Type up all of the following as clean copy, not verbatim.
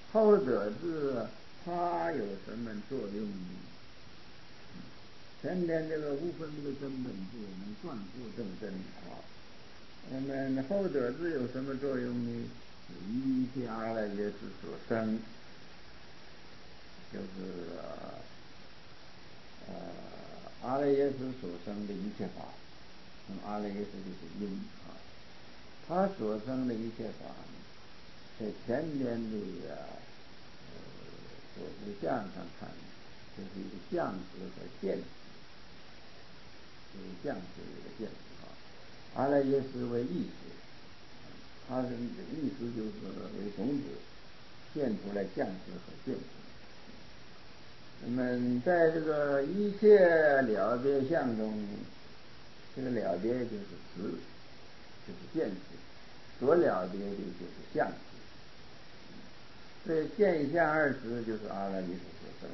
后者是它有什么作用呢？前天这个无分别根本是能断复正真啊。那么后者是有什么作用呢？一切阿赖耶识所生，就是阿赖耶识所生的一切法。阿赖耶识就是因啊，他所生的一切法，在前面的所知相上看，就是一个相识和见识，就是相识一个见识啊。阿赖耶识为意识，它的意识就是为种子，现出来相识和见识。那么在这个一切了别相中，这个了别就是识，就是见识，所了别的就是相识。这见相二识就是阿赖耶识所生。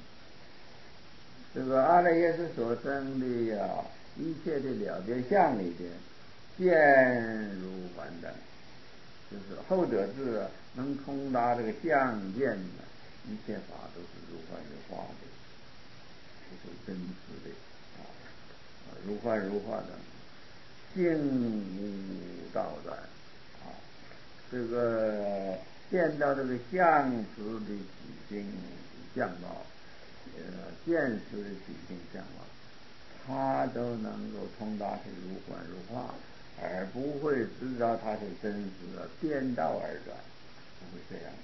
这个阿赖耶识所生的一切的了别相里边，见如幻灯，就是后者是能通达这个相见的，一切法都是如幻如化的，就是真实的如幻如化的，境无道断啊。这个见到这个相识的体性相貌，见识的体性相貌，它都能够通达是如幻如化，而不会知道它是真实的，颠倒而转，不会这样。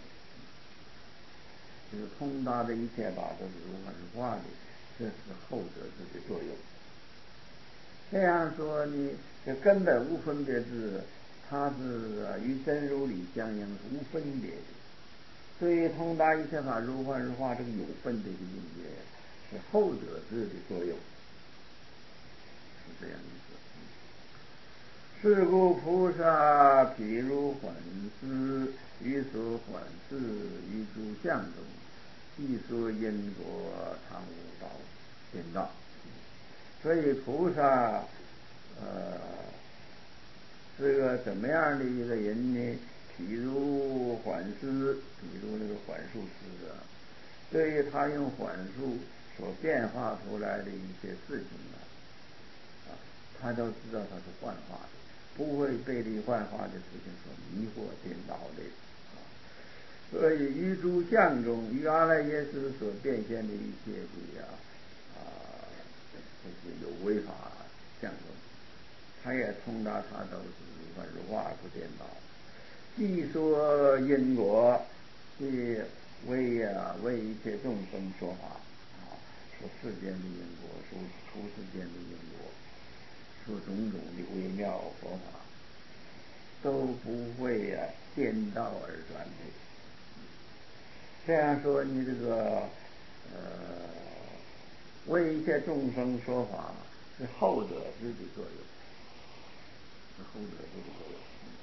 就是通达的一切法都是如幻如化的，这是后者智的作用。这样说呢，这根本无分别智，它是与真如理相应，是无分别的。所以通达一切法如幻如化，这个有分别的境界是后者智的作用，是这样意思。是故菩萨譬如幻思，于所幻视于诸相中，亦说因果常无道颠倒。所以菩萨是个怎么样的一个人呢？譬如幻思，比如那个幻术师对于他用幻术所变化出来的一些事情他都知道他是幻化的，不会被这幻化的事情所迷惑颠倒的所以于诸相中，于阿赖耶识所变现的一切的这些有为法相中，他也通达，他都是如幻如化，不颠倒。既说因果，为一切众生说法说世间的因果，说出世间的因果，说种种的微妙佛法，都不会颠倒而转的。这样说，你这个为一切众生说法，是后者智的作用，是后者智的作用。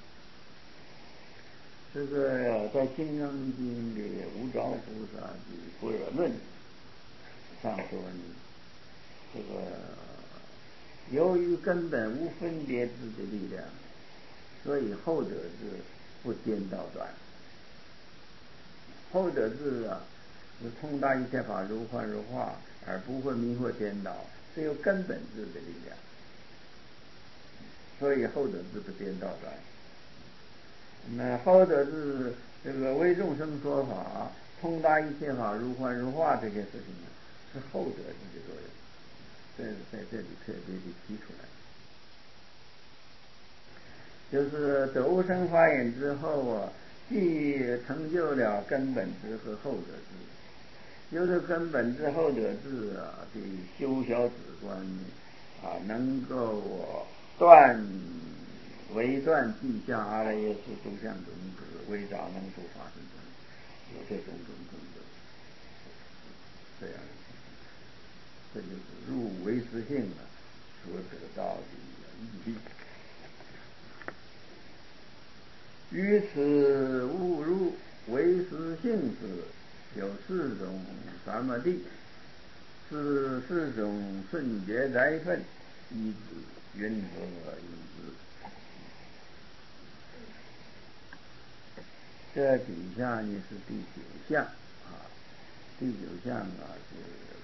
这个在《金刚经》的无着菩萨的般若论上说呢，这个由于根本无分别智的力量，所以后者智不颠倒转。后者智是通达一切法如幻如化，而不会迷惑颠倒，是有根本智的力量，所以后者智不颠倒转。那后者智这个为众生说法，通达一切法如幻如化，这件事情是后者智的作用，这是在这里特别的提出来。就是得生法眼之后既成就了根本智和后者智，由这根本智后者智的修小止观能够为断迹象阿赖耶识诸相种子，为杂能诸法身中，有这种功德，这样，这就是入唯识性所得到的义利。于此误入唯识性时，有四种三摩地，是四种顺觉灾分，依止云何应知？ 这底下呢是第九项啊，第九项啊是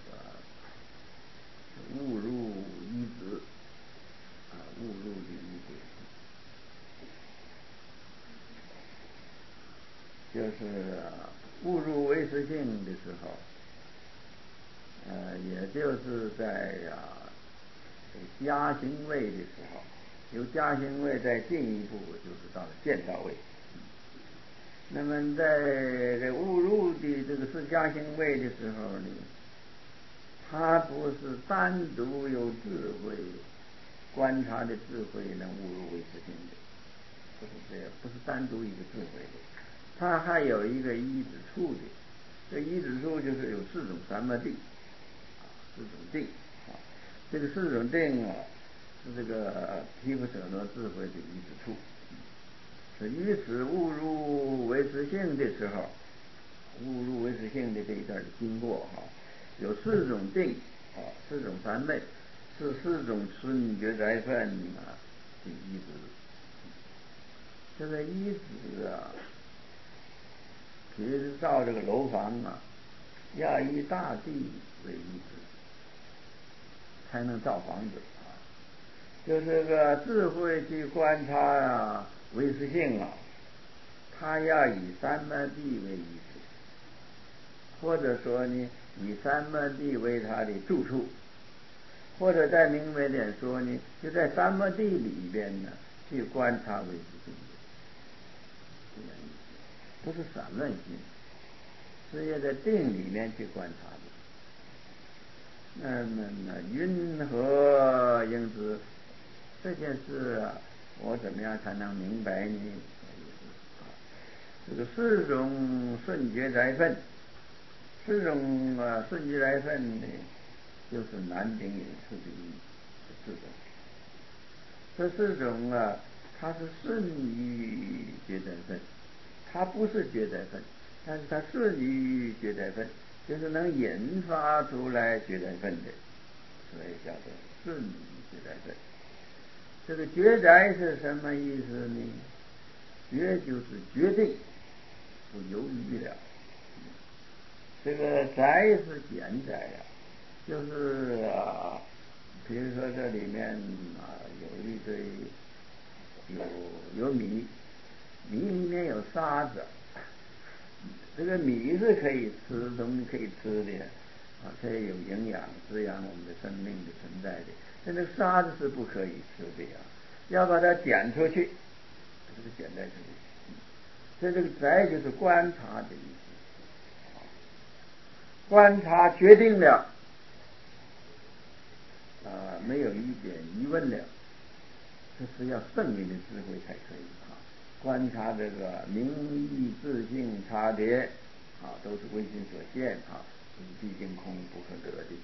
这个误入一子啊，误入的一子，就是误入唯识性的时候，也就是在加行位的时候，由加行位再进一步就是到了见道位。那么在这误入的这个是加行位的时候呢，它不是单独有智慧观察的智慧能误入唯识性的，不是这样，不是单独一个智慧的，它还有一个依止处的。这依止处就是有四种三摩地，四种定啊，这个四种定啊是这个毗婆舍那智慧的依止处。于此误入唯识性的时候，误入唯识性的这一段的经过哈，有四种定啊，四种三昧，是四种顺觉在分啊的依止。这个依止啊，其实造这个楼房啊，要以大地为依止，才能造房子啊。就是个智慧去观察啊唯识性啊，他要以三摩地为依止，或者说呢，以三摩地为他的住处，或者再明白点说呢，就在三摩地里边呢去观察唯识性的，这样意思，不是散乱性，是要在定里面去观察的。那么云何应知这件事啊，我怎么样才能明白呢？这个四种顺觉在分，四种顺觉在分呢，就是南顶隐士的四种。这四种啊，它是顺于觉在分，它不是觉在分，但是它顺于觉在分，就是能引发出来觉在分的，所以叫做顺于觉在分。这个觉在是什么意思呢？觉就是决定，不犹豫了。这个在是简在呀，就是比如说这里面有一堆有米，米里面有沙子，这个米是可以吃，东西可以吃的可以有营养，滋养我们的生命的存在的。但那沙子是不可以吃的呀，要把它捡出去，这个捡在这里。所以这个在就是观察的意思，观察决定了没有一点疑问了，这是要圣明的智慧才可以观察这个名义自性差别都是唯心所现都是毕竟空不可得的。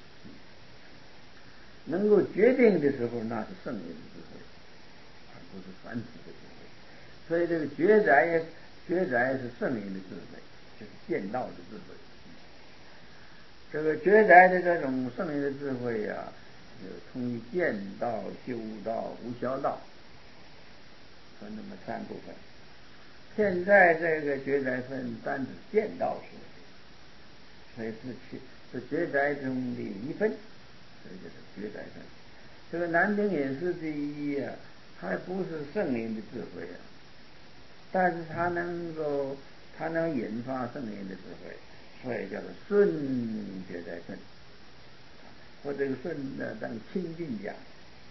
能够决定的时候，那是圣明的智慧，而不是凡夫的智慧。所以这个觉在是圣明的智慧，就是见道的智慧。这个觉在的这种圣明的智慧通于见道、修道、无消道，分那么三部分。现在这个觉在分单指见道时，所以是觉在中的一分，所以就是觉在分。这个南顶隐士第一还不是圣灵的智慧但是它能引发圣灵的智慧，所以叫做顺觉在分，或者这个顺呢当亲近讲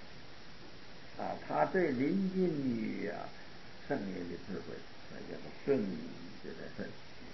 它最临近于圣灵的智慧，所以叫做顺觉在分。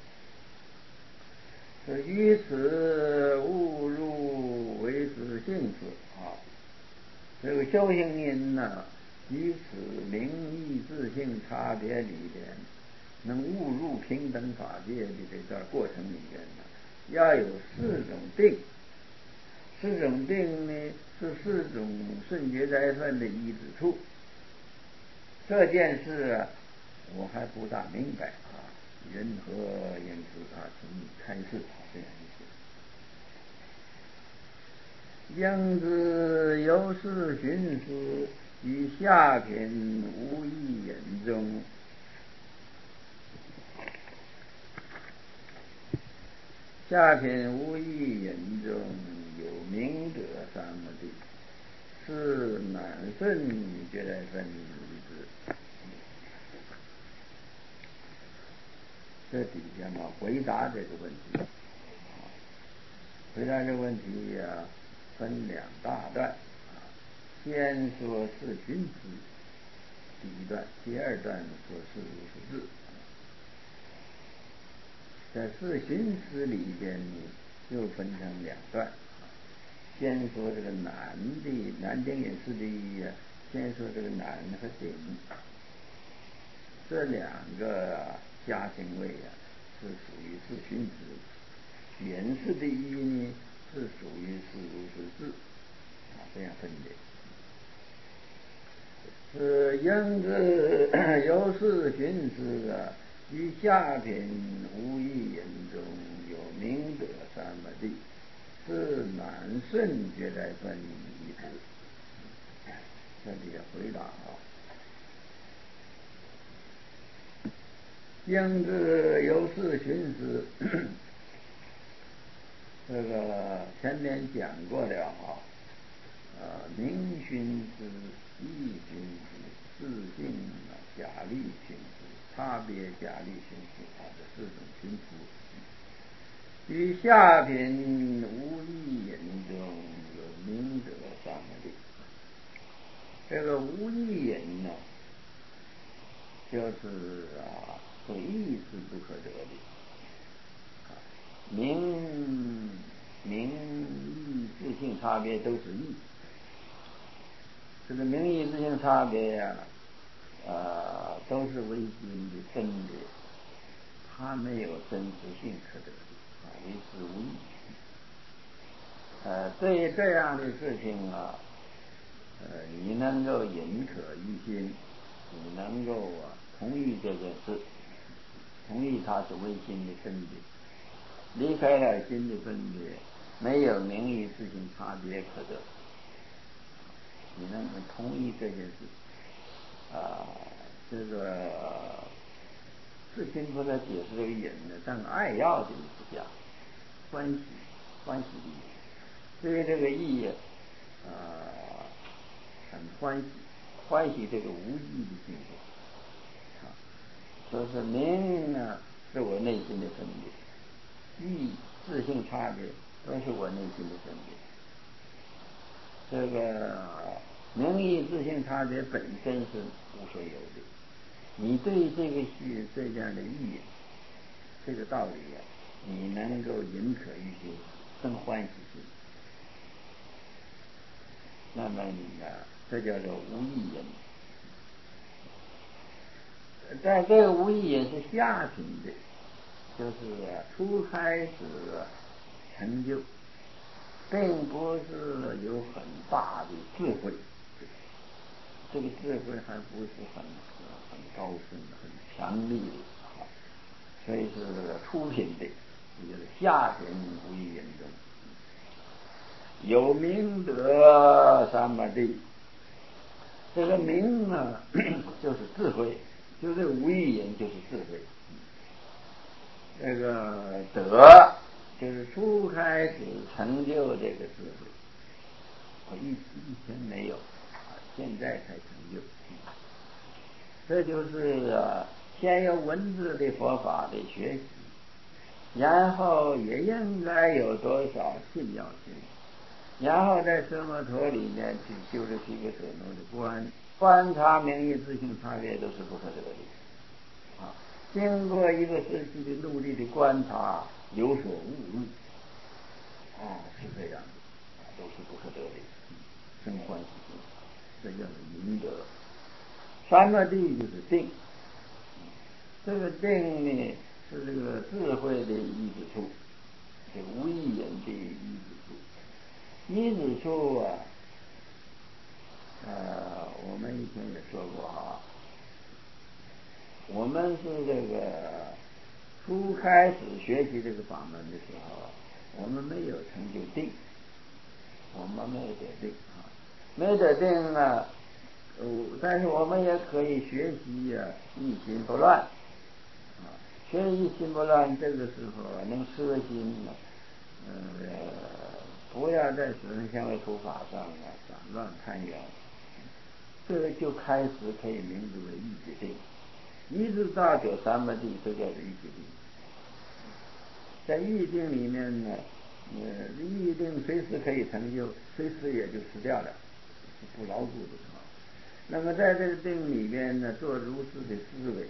于此误入唯识性质这个修行人于此名义自性差别里边，能误入平等法界的这段过程里边要有四种定。四种定呢是四种顺觉在分的依止处。这件事我还不大明白云何应知请你开示这样一些。应知由是寻思与下品无异眼中， 下品无义言中有明德三摩地，是难顺觉来分离之。这底下嘛，回答这个问题。回答这个问题呀，分两大段。先说是寻思第一段，第二段说是如是智。在四寻思里边呢，又分成两段。先说这个难的难定隐士的义呀，先说这个难和定，这两个家庭位呀，是属于四寻思，隐士的义呢是属于是如是智，这样分别。是应知由是寻思于下品无义言中有明德三摩地，是难顺觉来分离之。这里回答应知由是寻思，这个前面讲过了明寻思、义寻思、自性假立寻思、差别假立寻思这四种寻思。于下品无义言中有明德三摩地。这个无义言呢，就是这个义是不可得的。名义自性差别都是义。这个名义自性差别呀，都是唯心的分别，它没有真实性可得的，唯是无义。对于这样的事情你能够引可于心，你能够同意这件事，同意它是唯心的分别，离开了心的分别，没有名义自性差别可得，你能够同意这件事。这个世亲菩萨解释这个引呢，但爱要的是讲欢喜的意思。对于这个义很欢喜这个无义的境界。说是名呢是我内心的分别，义自性差别都是我内心的分别。这个名义自性差别本身是无所有的，你对这样的义这个道理你能够引可于心，生欢喜心，那么这叫做无义言。在这个无义也是下品的，就是初开始成就，并不是有很大的智慧，这个智慧还不是很高深很强力的，所以是初品的，也就是下品无义言中有明德三摩地。这个明就是智慧，就是无义言就是智慧。这个德就是初开始成就这个智慧，我以前没有，现在才成就。这就是先有文字的佛法的学习，然后也应该有多少信要心，然后在奢摩陀里面去修这七个舍奴的观察名义自性差别都是不可得的。经过一个时期的努力的观察，有所悟入，是这样的，都是不可得的，生欢喜心，这叫明德。三摩地就是定，这个定呢是这个智慧的一之处，这个无义言的一之处。一之处我们以前也说过我们是这个初开始学习这个法门的时候，我们没有成就定，我们没有得定没得定但是我们也可以学习一心不乱学一心不乱，这个时候能摄心了，不要在十分相位图法上散乱攀缘，这个就开始可以名字为意决定，一直到这三摩地，这叫做意决定。在意定里面呢，意定随时可以成就，随时也就失掉了，是不牢固的。那么在这个定里边呢，做如是的思维，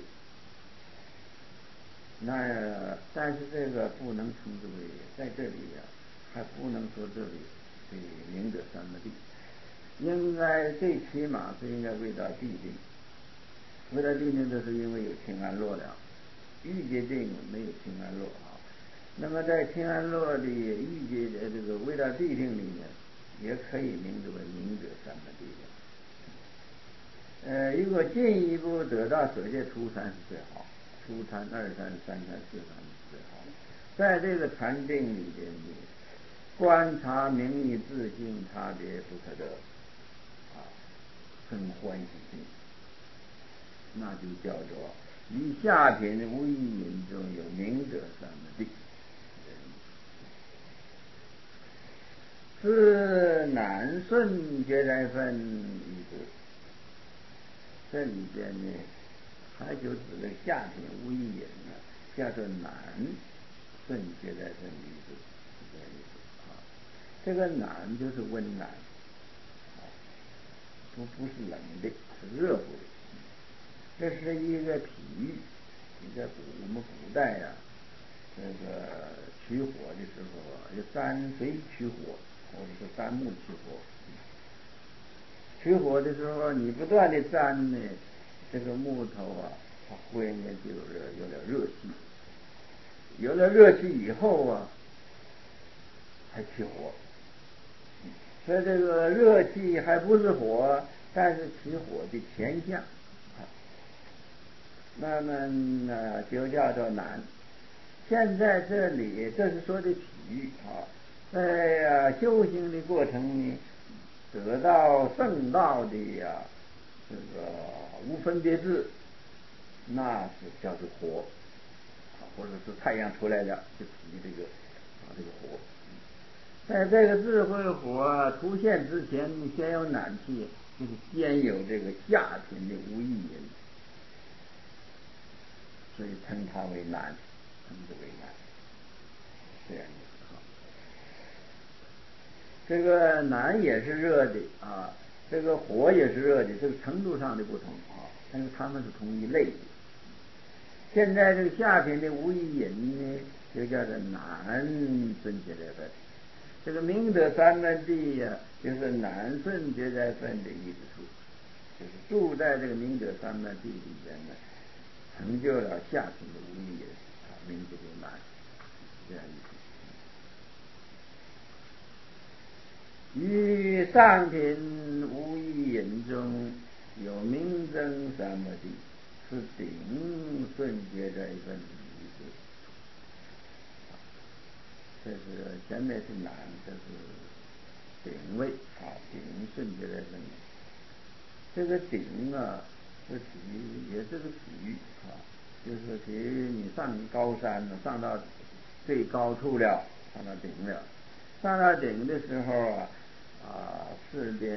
但是这个不能称之为在这里还不能说这里对明者三摩地，应该最起码是应该为到地定。为到地定，这是因为有清安乐了，欲界定没有清安乐啊。那么在清安乐的欲界的这个为到地定里面，也可以名字为明者三摩地的。如果进一步得到舍戒初参是最好，初参、二参、三参、四参是最好的。在这个禅定里边的观察名义自性差别不可得生欢喜心，那就叫做以下品无意引中有明者三摩地。是南顺觉在分一致，这里边呢还就指的下品无意引呢，叫做南顺觉在分一致，是这个意思啊。这个南就是温暖，不是冷的，是热乎的。这是一个比喻，在我们古代这个取火的时候有三水取火，或者是三木取火。取火的时候，你不断的沾呢，这个木头它忽然间就有了热气，有了热气以后才起火。所以这个热气还不是火，但是起火的前象，那么就叫做难。现在这里这是说的比喻在修行的过程呢，得到圣道的这个无分别智，那是叫做火，或者是太阳出来了就比这个火。在这个智慧火出现之前，你先有暖气，就是先有这个下品的无意引，所以称它为难，称之为难，这样的。这个难也是热的这个火也是热的，这个程度上的不同但是它们是同一类的。现在这个下品的无意引呢，就叫做南顺觉在分。这个明者三摩地就是南顺觉在分的意思处，就是住在这个明者三摩地里边呢，成就了下品的无意引名字就难，这样意思。于上品无意引中有明增三摩地，是顶顺觉在分意思。这是前面是难，这是顶位顶顺觉在分。这个顶是也是个比喻就是比喻你上高山上到最高处了，上到顶了。上到顶的时候四边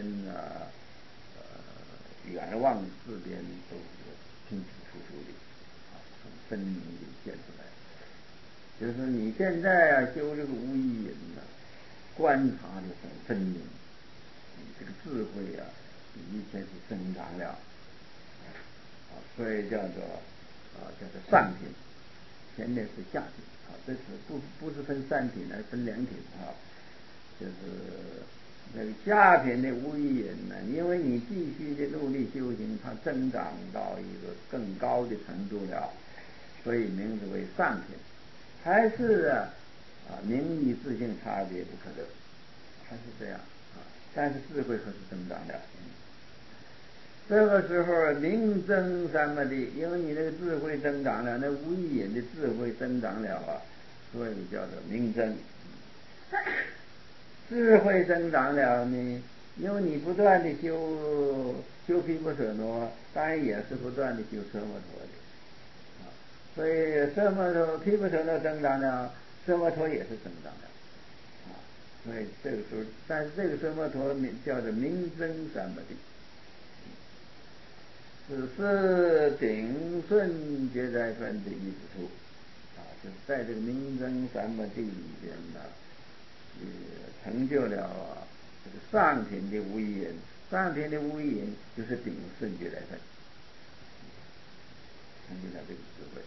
远望四边都是清清楚楚的很分明的现出来。就是你现在修这个无意引观察的很分明，你这个智慧比以前是增长了所以叫做上品，前面是下品这是不是分三品而分两品就是那个下品的无意引呢，因为你继续的努力修行，它增长到一个更高的程度了，所以名字为上品。还是名义自性差别不可得，还是这样但是智慧可是增长的。这个时候明增三摩地，因为你那个智慧增长了，那无意引的智慧增长了所以叫做明增。智慧增长了呢，因为你不断的修毗婆舍那，当然也是不断的修奢摩陀的所以色摩托毗婆舍那增长了，色摩托也是增长的啊。所以这个时候，但是这个色摩托叫做明增三摩地，是顶顺觉在分的意思处啊，就是在这个明增三摩地里边呢，成就了这个上品的无一言。上品的无一言就是顶顺觉在分，成就了这个智慧。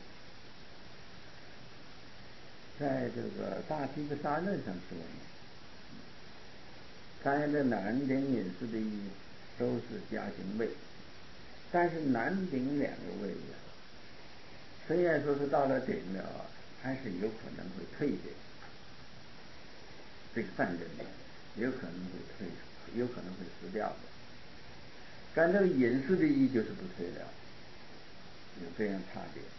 在这个大毗婆沙论上说呢，当然这南顶隐士的意义都是加行位，但是南顶两个位呀，虽然说是到了顶了，还是有可能会退的。这个犯人呢，有可能会退，有可能会死掉的。但这个隐士的意义就是不退了，有这样差别。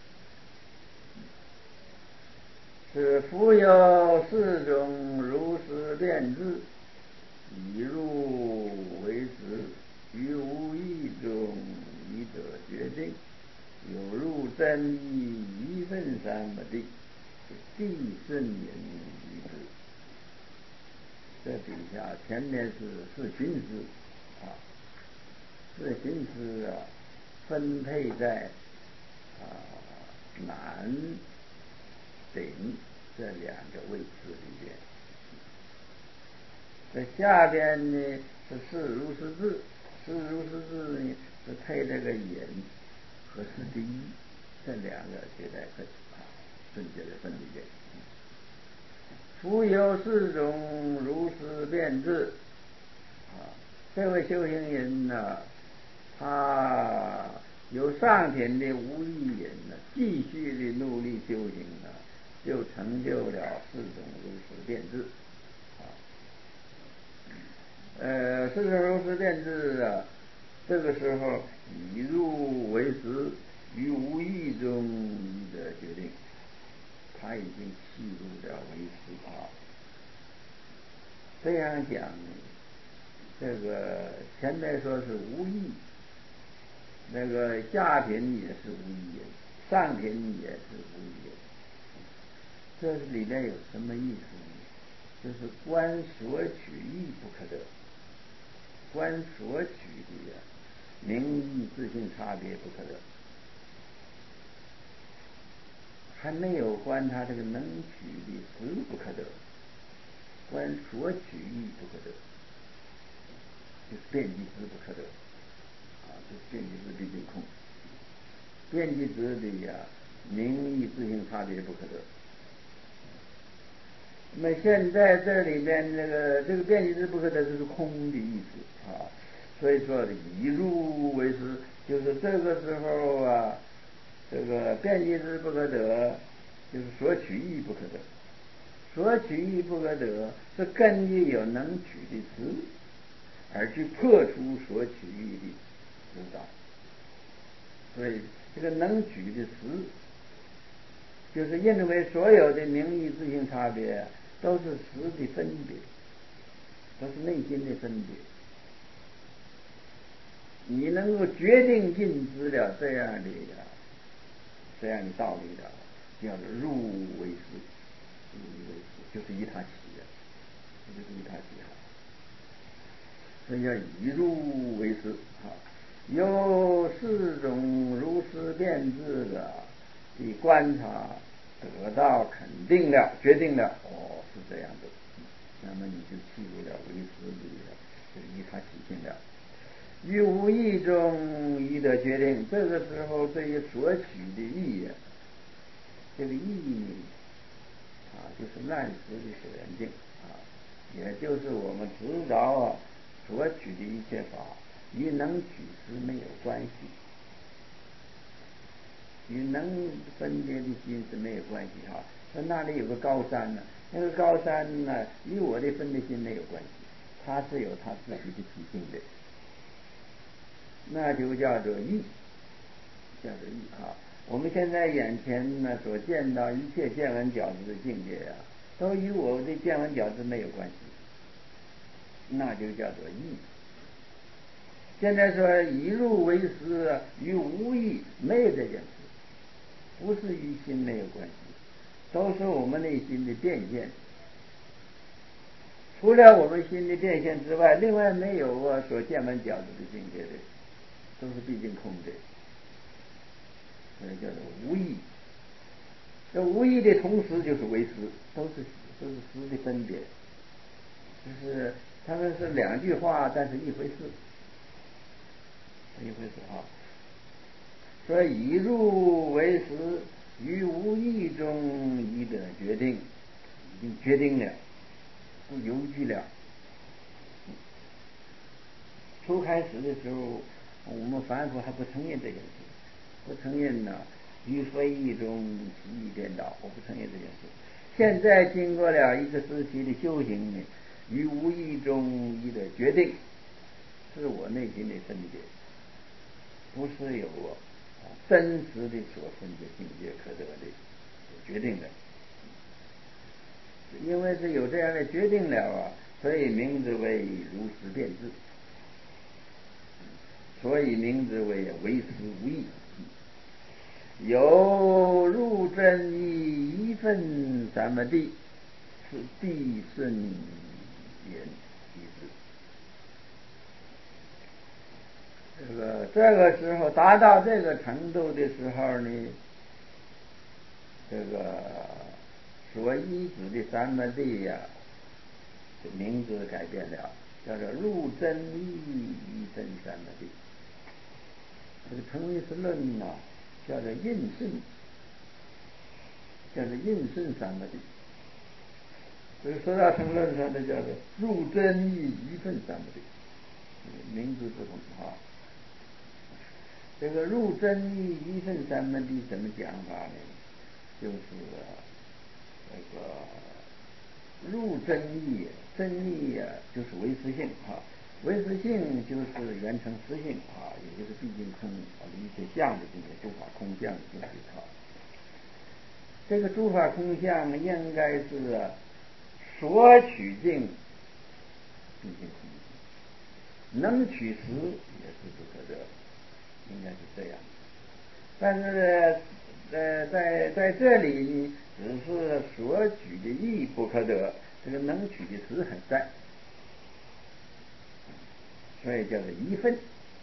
是复有四种如实辩智，以入为实，于无意中以得决定，有入真义一分三摩地，地顺言于之。这底下前面是四寻思啊，四寻思啊，分配在南顶这两个位置里边。在下边呢是四如实智，四如实智呢是配这个引和四第一这两个觉在分啊，顺觉在分里边。复有四种如实辩智啊，这位修行人呢，他有上品的无意言呢，继续的努力修行呢，就成就了四种如实辩智啊。四种如实辩智啊，这个时候以入为实，于无意中的决定，他已经契入了为实啊。这样讲，这个前面说是无意，那个下品也是无意言，上品也是无意言。这里面有什么意思呢？就是观所取义不可得，观所取的名义自性差别不可得，还没有观他这个能取的实不可得，观所取义不可得，就是遍计知不可得啊，就是遍计知毕竟空，遍计知的呀名义自性差别不可得。那么现在这里边这个遍计知不可得就是空的意思啊，所以说以入为实，就是这个时候啊，这个遍计知不可得，就是所取义不可得。所取义不可得是根据有能取的实，而去破除所取义的知道。所以这个能取的实，就是认为所有的名义自性差别都是实的分别，都是内心的分别。你能够决定尽知了这样的道理的，叫做入为实，入为实就是依他起的，就是依他起哈。所以叫以入为实啊。有四种如实辩智的观察得到肯定了，决定了，是这样的，那么你就契入了为实里了，就是依他起性了。于无意中依得决定，这个时候对于所取的义，这个义就是烂实的所缘境啊，也就是我们知道所取的一切法与能取实没有关系，与能分别的心是没有关系哈。那里有个高山呢，那个高山呢与我的分别心没有关系，它是有它自己的体性的，那就叫做义，叫做义啊。我们现在眼前呢所见到一切见闻觉知的境界都与我的见闻觉知没有关系，那就叫做义。现在说以入为实与无义没有这件事， 不是与心没有关系，都是我们内心的变现。除了我们心的变现之外，另外没有所见闻觉知的境界的，都是毕竟空的，所以叫做无义。这无义的同时就是为实，都是实的分别，就是他们是两句话，但是一回事，啊。所以以入为实，于无义中已得决定，已经决定了，不犹豫了。初开始的时候，我们凡夫还不承认这件事，不承认呢，于非义中习义颠倒，我不承认这件事。现在经过了一个时期的修行呢，于无义中已得决定，是我内心的分别，不是有真实的所分的境界可得的决定的。因为是有这样的决定了啊，所以名字为如实辩知，所以名字为实无义。有入真义一分三摩地，是地顺言即知。这个时候达到这个程度的时候呢，这个所依止的三摩地呀，这名字改变了，叫做入真义一分三摩地。这个成唯识论呢，叫做印顺，三摩地。这个说到成论上的叫做入真义一分三摩地，名字不同啊。这个入真义一分三摩地怎么讲法呢？就是这个入真义，真义啊，就是唯实性啊，唯实性就是圆成实性啊，也就是毕竟空啊，一切相的境界，诸法空相的境界啊。这个诸法空相应该是所取境毕竟空，能取实也是不可得，应该是这样。但是在这里呢，只是所取的义不可得，这个能取的实很在，所以叫做一分，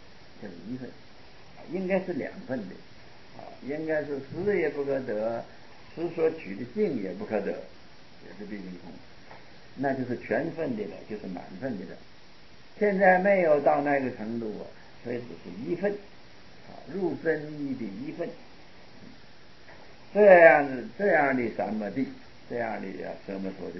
应该是两分的啊，应该是实也不可得，实所取的境也不可得，也是毕竟空，那就是全分的了，就是满分的了。现在没有到那个程度啊，所以只是一分啊，入真义的一分。这样的三摩地，这样的什么说的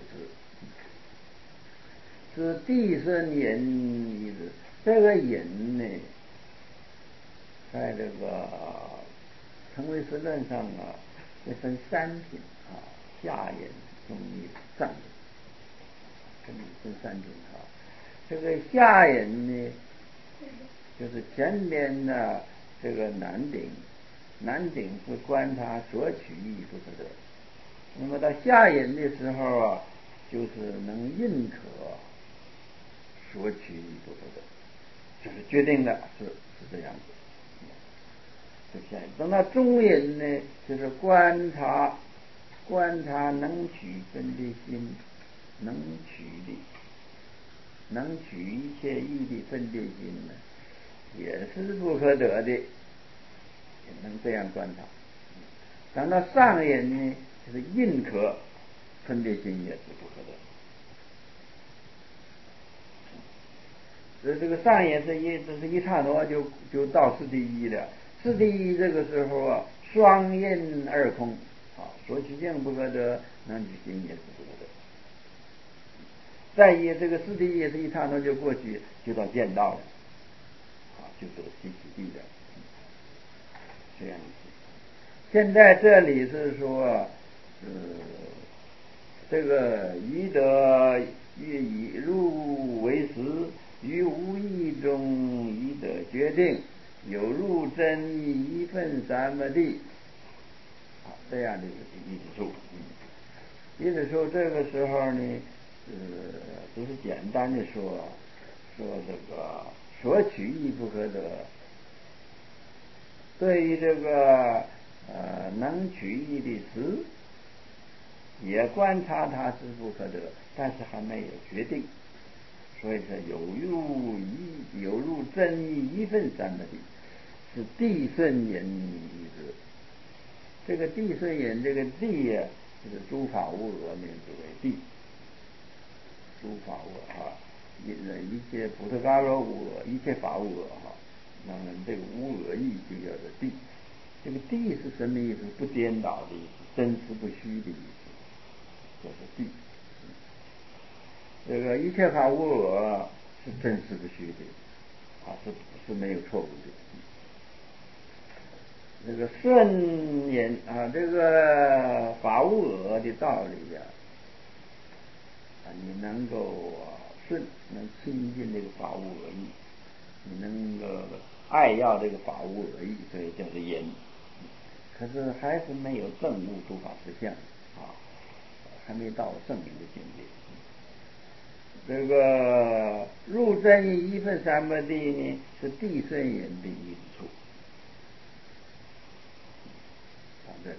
是地顺引一直。这个引呢，在这个成唯识论上啊，就分三品啊，下引、中引、上引，分三品啊。这个下引呢，就是前边的这个南顶是观察所取义不可得，那么到下引的时候啊，就是能认可所取义不可得，就是决定了是这样子。就下引，等到中引呢，就是观察能取分的心，能取一切义的分别心呢，也是不可得的，也能这样观察。等到上引呢，就是认可分别心也是不可得。所以这个上引这是一刹那就到四第一了。四第一这个时候啊，双印二空啊，所取境不可得，能取心也是不可得。再一这个四第一也是一刹那就过去，就到见道了啊，就是习其地了，这样子。现在这里是说，这个以入为实，于无义中已得决定，有入真义一分三摩地，这样的一个意思意思说这个时候呢，只是简单的说这个所取义不可得。对于这个能取义的实，也观察它是不可得，但是还没有决定，所以说有入真义一分三的地，是地顺引一之。这个地顺引这个地呀，就是诸法无我名之为地，诸法无我一切菩萨伽罗无我，一切法无我那么这个无我义就叫做地。这个地是什么意思？不颠倒的意思，真实不虚的意思，这是地。这个一切法无我是真实不虚的是没有错误的。这个顺引这个法无我的道理你能够顺，能亲近这个法无我义，你能够爱要这个法无我义，所以叫做引。可是还是没有证悟诸法实相还没到证明的境界。这个入真义一分三摩地呢，是地顺引的一处。到这里，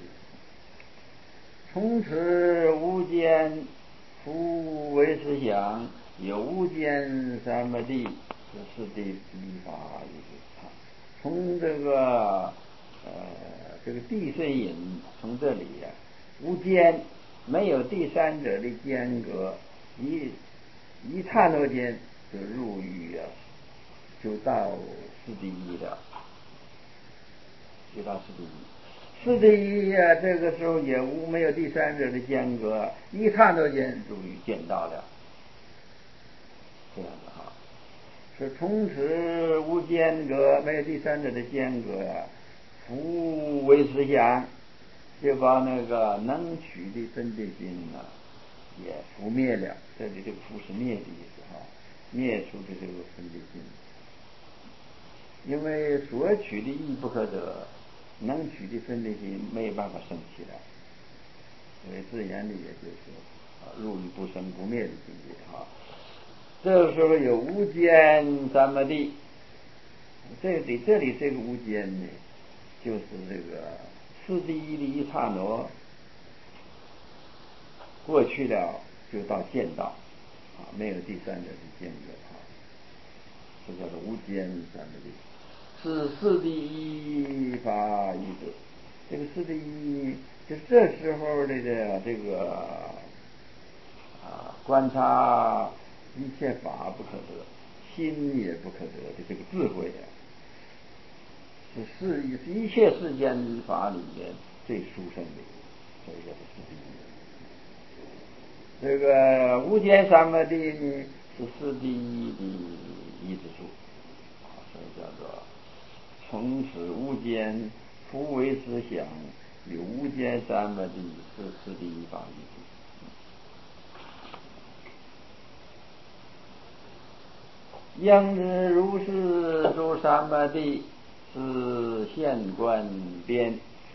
从此无间夫为实想，有无间三摩地是地依法一致。从这个地顺引，从这里无间，没有第三者的间隔，一刹那间就入于就到四第一了，就到四第一。四第一这个时候也没有第三者的间隔，一刹那间入于见到了，这样的是从此无间隔，没有第三者的间隔夫为实想，就把那个能取的分别心也拂灭了。这里这个拂是灭的意思灭除的这个分别心。因为所取的义不可得，能取的分别心没有办法生起来，所以自然的也就是入于不生不灭的境界这个时候有无间三摩地，这里这个无间呢，就是这个四第一的一刹那过去了，就到见道没有第三者的间隔这叫做无间三摩地，是四第一法一致。这个四第一就是这时候的这个观察一切法不可得，心也不可得的这个智慧是一切世间法里面最殊胜的，所以叫做四第一。这个无间三摩地呢，是四第一的一之处所以叫做从此无间夫为实想，有无间三摩地是四第一法一致。应知如是诸三摩地是现观边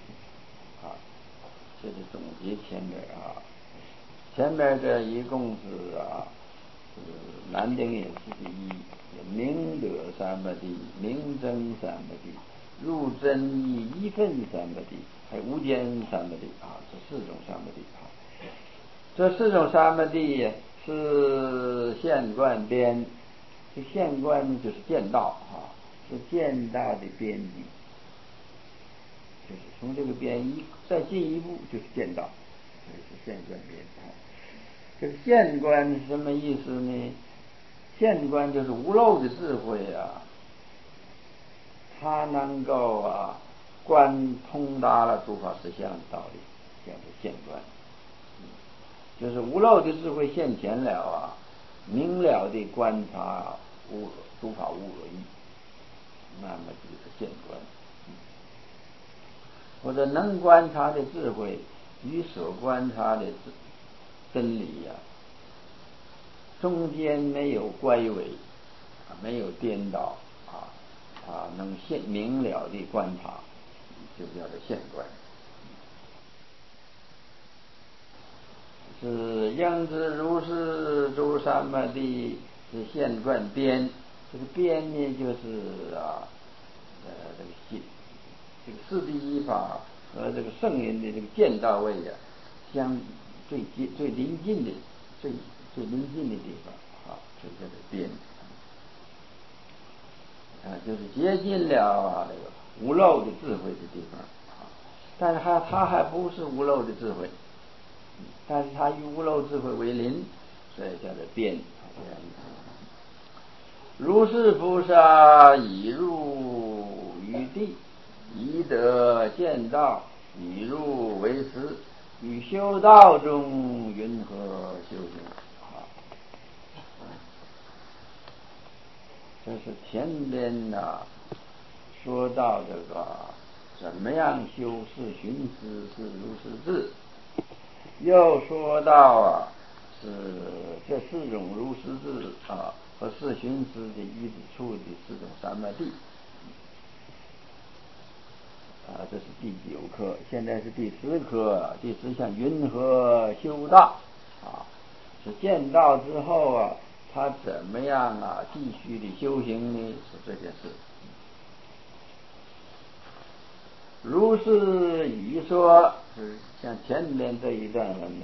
这是总结前面前面这一共是南丁也是第一，明德三摩地，明真三摩地，入真义一分三摩地，还有无间三摩地这四种三摩地这四种三摩地是现观边。这现观就是见道是见道的边际，就是从这个边再进一步就是见道，这是现观边这个现观是什么意思呢？现观就是无漏的智慧它能够观通达了诸法实相的道理，叫做现观。就是无漏的智慧现前了明了的观察诸法无我义，那么就是现观。或者能观察的智慧与所观察的真理中间没有乖违没有颠倒能明了的观察，就叫做现观。是应知如是诸三摩地是现观边。这个边呢，就是这个四第一法和这个圣人的这个见道位啊，最临近的最临近的地方啊，就叫做边啊，就是接近了那个无漏的智慧的地方啊。但是它还不是无漏的智慧，但是它以无漏智慧为邻，所以叫做边这样意思。如是菩萨已入于地，宜得见道，以入为实，于修道中云何修行？这是前边说到这个怎么样修是寻思是如是智，又说到是这四种如是智和是寻思的依止处的四种三昧地这是第9课，现在是第10课，第10项云何修道是见道之后他怎么样继续的修行呢？是这件事。如是已说，是像前面这一段文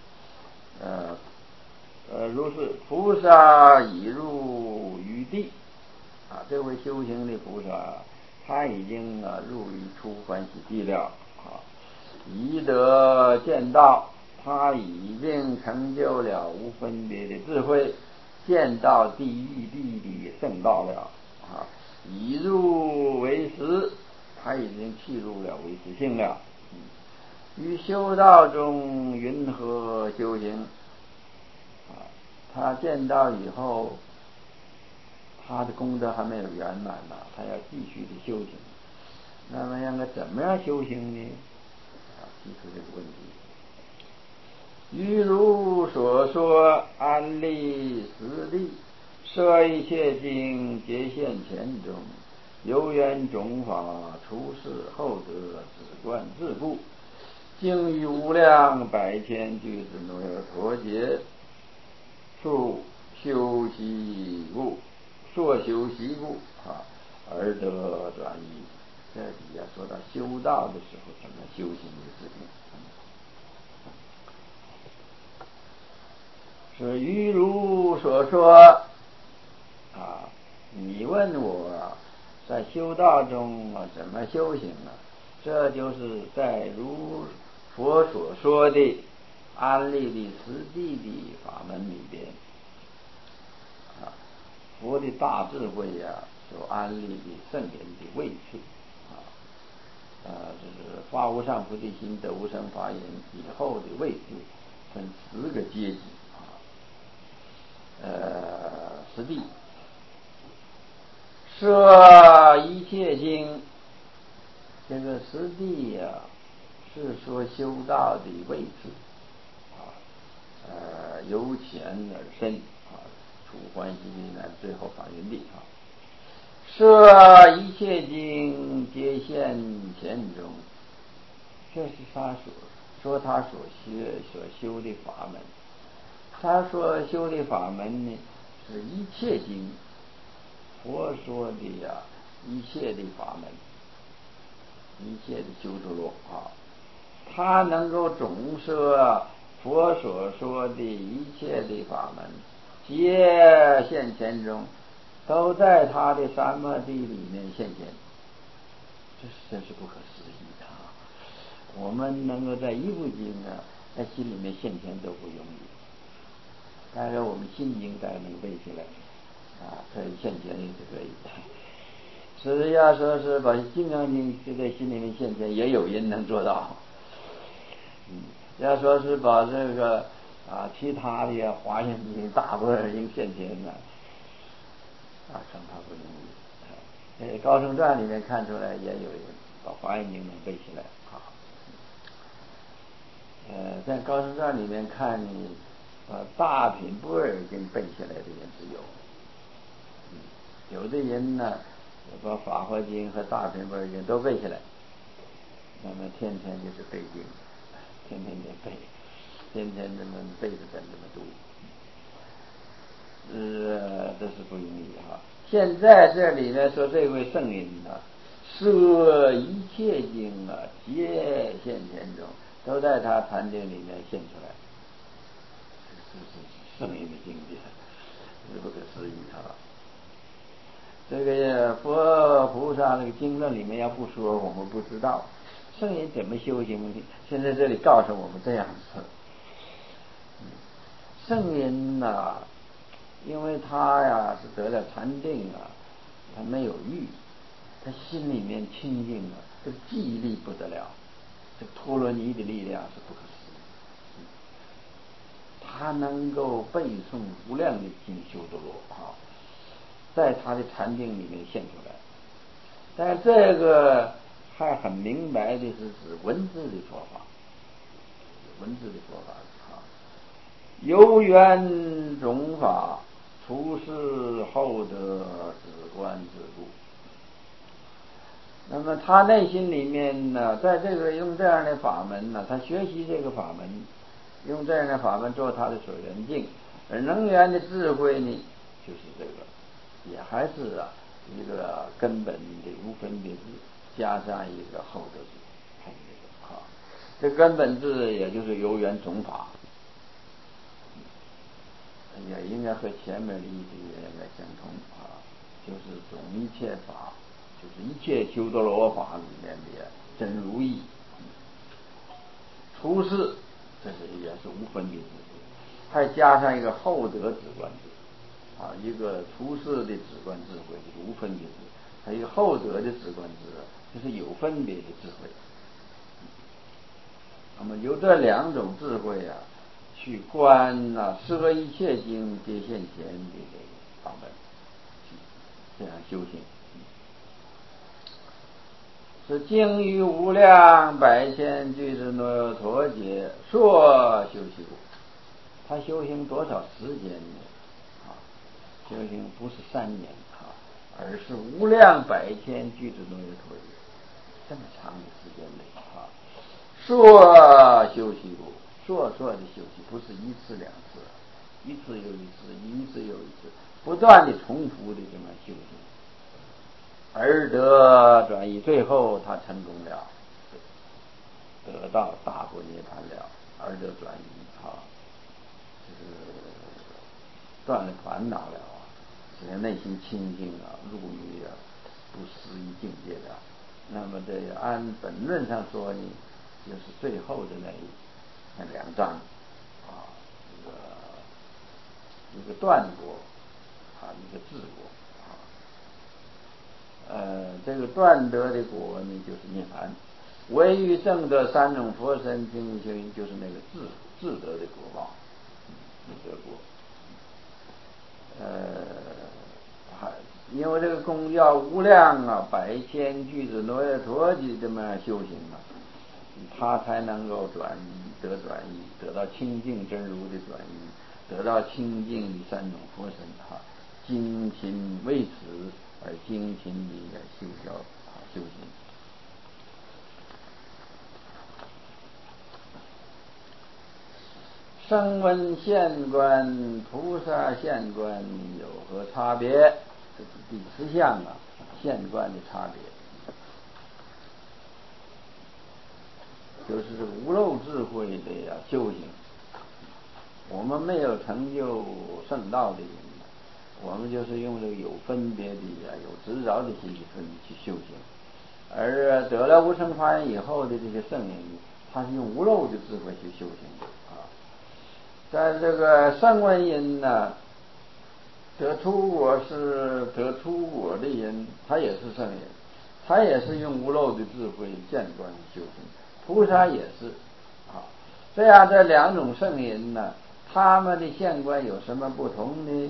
如是菩萨已入于地这位修行的菩萨他已经入于出欢喜地了宜得见道，他已经成就了无分别的智慧，见到地狱地的圣道了已入为实，他已经契入了为实性了。于修道中云何修行？他见到以后，他的功德还没有圆满他要继续的修行。那么应该怎么样修行呢？提出这个问题。于如所说，安立实地，摄一切经，皆现前中，有缘种法，出世后得止观自故，经于无量百千俱胝那陀劫，数修习故，所修习故而得转移。这里说到修道的时候怎么修行的事情。是于如所说你问我在修道中怎么修行这就是在如佛所说的安立的实地的法门里边佛的大智慧所安立的圣人的位次就是发无上菩提心得无生法忍以后的位置分10个阶级实地摄一切经，这个实地是说修道的位置由浅而深出欢喜难最后法云地摄一切经，皆现前中，这是他说他所修的法门。他所修的法门呢，是一切经，佛说的一切的法门，一切的修诸罗他能够总摄佛所说的一切的法门，皆现前中，都在他的三摩地里面现前，这真是不可思议的我们能够在一部经在心里面现前都不容易，当然我们心经才能背起来可以现前也是可以是要说是把金刚经就在心里面现前，也有人能做到要说是把这个其他的华严经大部分人现前恐怕不容易高僧传里面看出来也有人把华严经能背起来在高僧传里面看大品般若经背起来的人是有的人呢把法华经和大品般若经都背起来，那么天天就是背经，天天就背，天天这么背着这么读这是不容易现在这里呢说这位圣人摄一切境皆现前中，都在他禅定里面现出来。这是圣人的境界，是不可思议啊！这个佛菩萨那个经论里面要不说，我们不知道圣人怎么修行。现在这里告诉我们这样子，圣人因为他是得了禅定他没有欲，他心里面清净这个记忆力不得了，这陀罗尼的力量是不可思议。他能够背诵无量的经修多罗在他的禅定里面现出来。但这个还很明白的是指文字的说法，文字的说法有缘种法，出世后得止观之故。那么他内心里面在这个用这样的法门他学习这个法门，用这样的法门做他的所缘境，而能缘的智慧呢，就是这个，也还是一个根本的无分别智，加上一个后得智，这根本智也就是有缘种法，也应该和前面的意思也应该相同就是种一切法，就是一切修多罗法里面的真如意。出世这也是无分别智，还加上一个后得止观智一个出世的止观智慧就是无分别智，还有一个后得的止观智就是有分别的智慧。那么由这两种智慧去观摄一切经皆现前的这个法门，这样修行。是经于无量百千俱胝那陀劫说修习故。他修行多少时间呢？修行不是3年而是无量百千俱胝那陀劫，这么长的时间内说修习故，说的修习，不是一次两次，一次又一次，一次又一次，不断的重复的这么修行，而得转移，最后他成功了，得到大般涅槃了，而得转移就是断了烦恼了使人内心清净入于不思议境界的。那么这按本论上说呢，就是最后的那2章一个断果一个治果这个断得的果呢就是涅槃。唯欲证得3种佛身经修行，就是那个自得的果报，自得果。因为这个功叫无量百千俱胝那陀劫这么修行他才能够转移，得到清净真如的转移，得到清净的3种佛身精勤为此而精勤的修行。声闻现观菩萨现观有何差别？这是第10项现观的差别，就是无漏智慧的修行。我们没有成就圣道的人，我们就是用这个有分别的有执着的心去修行，而得了无生法以后的这些圣人，他是用无漏的智慧去修行的在这个声闻人得出果的人，他也是圣人，他也是用无漏的智慧见观修行。菩萨也是这样，这2种圣人他们的现观有什么不同呢？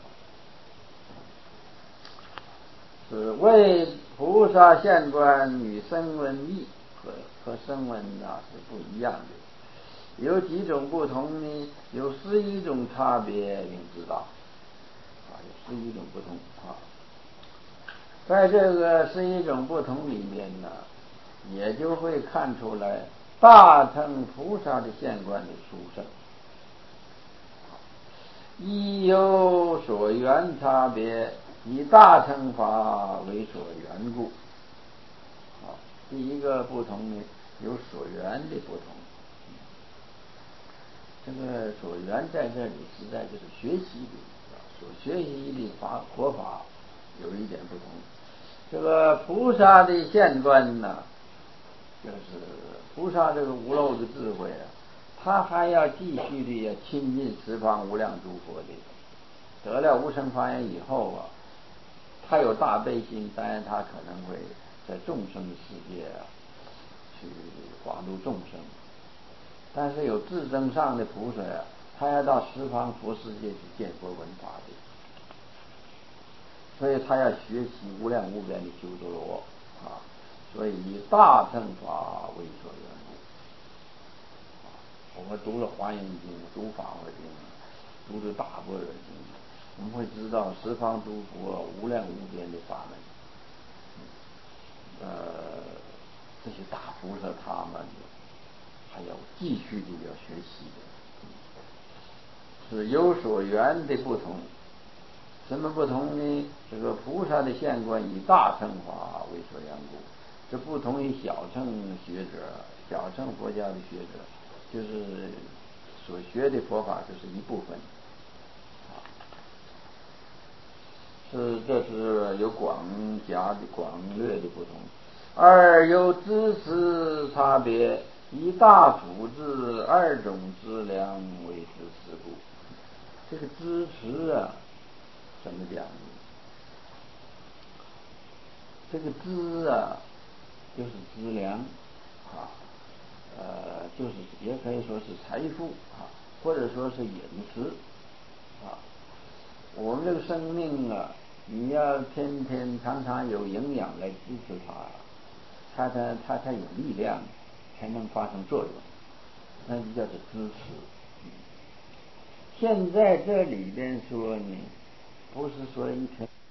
是为菩萨现观与声闻异，和声闻是不一样的。有几种不同呢？有11种差别，应知道有11种不同在这个11种不同里面也就会看出来大乘菩萨的现观的殊胜，亦有所缘差别，以大乘法为所缘故。 第一个不同呢，有所缘的不同。这个所缘在这里实在就是学习的，所学习的佛法有一点不同。这个菩萨的现观呢，就是菩萨这个无漏的智慧啊，他还要继续的亲近十方无量诸佛的。得了无生法眼以后啊，他有大悲心，当然他可能会在众生的世界啊去广度众生。但是有自证上的菩萨啊，他要到十方佛世界去见佛闻法的，所以他要学习无量无边的修多罗啊，所以以大乘法为所缘故。我们读了华严经，读法华经，读了大般若经，我们会知道十方诸佛无量无边的法门，这些大菩萨他们还要继续的要学习的，是有所缘的不同。什么不同呢？这个菩萨的现观以大乘法为所缘故，这不同于小乘学者，小乘佛教的学者，就是所学的佛法就是一部分，这是有广狭的广略的不同。二有知识差别，以大辅之二种资粮为之事故。这个知识啊，怎么讲呢？这个资啊，就是资粮啊，就是也可以说是财富啊，或者说是饮食啊。我们这个生命啊，你要天天常常有营养来支持它，它才有力量，才能发生作用，那就叫做支持。现在这里边说呢，不是说一天